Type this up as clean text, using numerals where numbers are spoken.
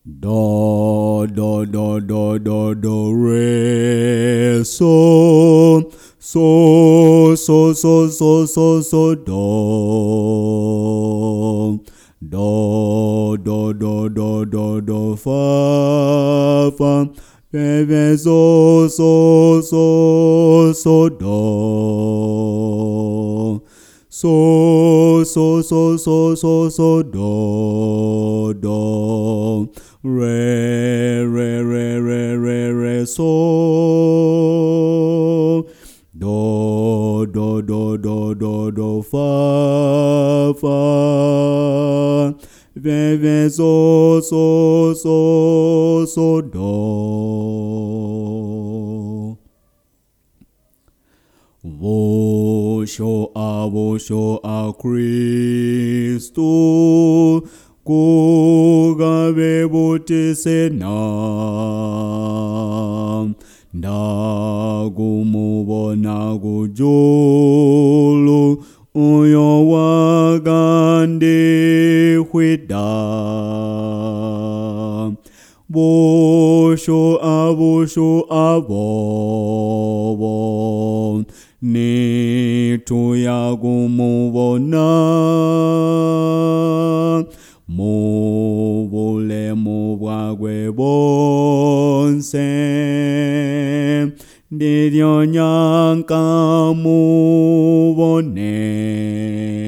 Do do do do do do re so so so so so so so do do do do do do fa fa fe fe so so so so do so so so so so so do re re re re re re so do do do do do do fa fa ve ve so so so so do wo sho a Christo ko ve bote se na go mo na go jolo oyo wa gande huida bo sho a bo ni to ya go mo na mo vole mo gwe bon se de nyang ka mo ne